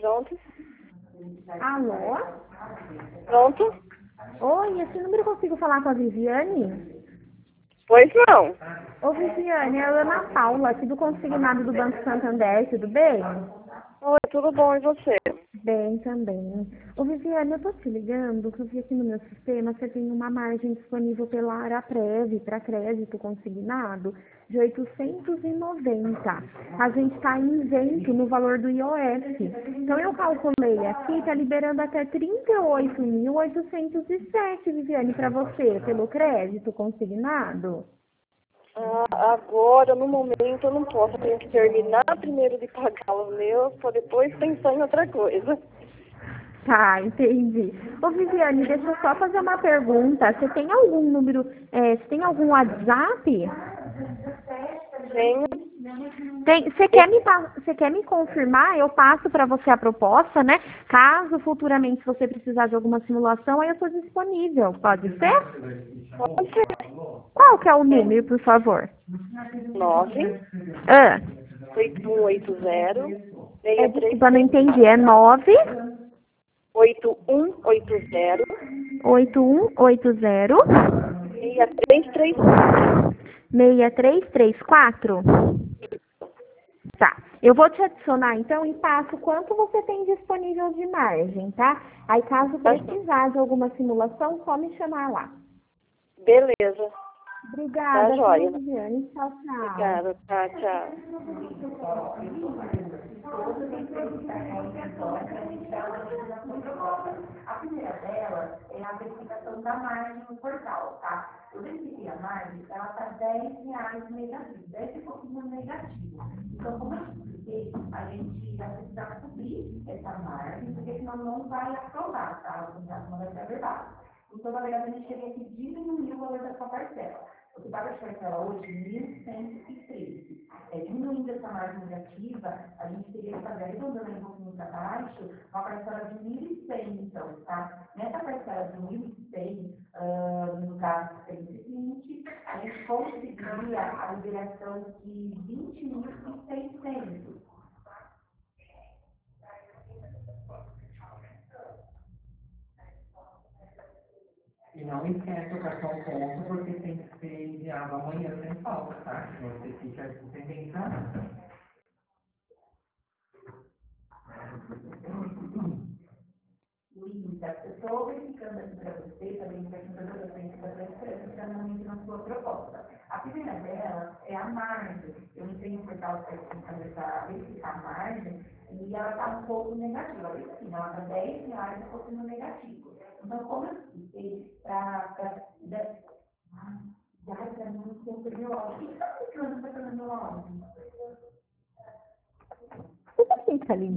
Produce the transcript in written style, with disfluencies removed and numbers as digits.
Pronto? Alô? Pronto? Oi, esse número eu consigo falar com a Viviane? Pois não. Ô Viviane, é a Ana Paula, aqui do Consignado do Banco Santander, tudo bem? Oi, tudo bom, e você? Bem também. Ô Viviane, eu tô te ligando, porque eu vi aqui no meu sistema, você tem uma margem disponível pela Araprev para crédito consignado de 890. A gente está em isento no valor do IOF. Então eu calculei aqui, tá liberando até 38.807, Viviane, para você, pelo crédito consignado. Agora, no momento, eu não posso. Eu tenho que terminar primeiro de pagar o meu, para depois pensar em outra coisa. Tá, entendi. Ô Viviane, deixa eu só fazer uma pergunta. Você tem algum número, você tem algum WhatsApp? Tenho. Tem, você quer me confirmar? Eu passo para você a proposta, né? Caso futuramente você precisar de alguma simulação, aí eu estou disponível. Pode ser? Pode ser. Qual que é o número, por favor? 9 Ah, 8180 desculpa, não 633 entendi. É 8180 98180 6334. 6334? Tá. Eu vou te adicionar então e passo quanto você tem disponível de margem, tá? Aí caso Tá, precisar de alguma simulação, só me chamar lá. beleza. Tá Obrigada, jóia. Viviane. Tchau, tchau. Obrigada. Tá, tchau. A primeira dela é a verificação da margem no portal, tá? Eu verifiquei a margem, ela está R$ 10 negativo, 10 e pouquinho negativo. Então, como eu expliquei, a gente vai precisar cobrir essa margem, porque senão não vai aprovar, tá? O contrato não vai ser verdade. Então, na verdade, a gente teria que diminuir o valor da sua parcela. Você paga a parcela hoje de 1.113. Diminuindo essa margem negativa, a gente teria que fazer, arredondando um pouquinho para baixo, uma parcela de 1.100, então, tá? Nessa parcela de 1.100, no caso de 120, a gente conseguiria a liberação de 20.600. E não esquece o cartão ponto, porque tem que ser enviado amanhã sem falta, tá? Se você fica sem pensar. Luísa, eu estou verificando aqui para você, também perguntando para você, está realmente na sua proposta. A primeira dela é a margem. Eu entrei no portal para verificar a margem e ela está um pouco negativa. Olha assim, ela está R$ 10 um pouquinho negativo. Então, como eu expliquei, já para mim, eu perdi o áudio. O que está ficando meu áudio? Como assim, Kaline?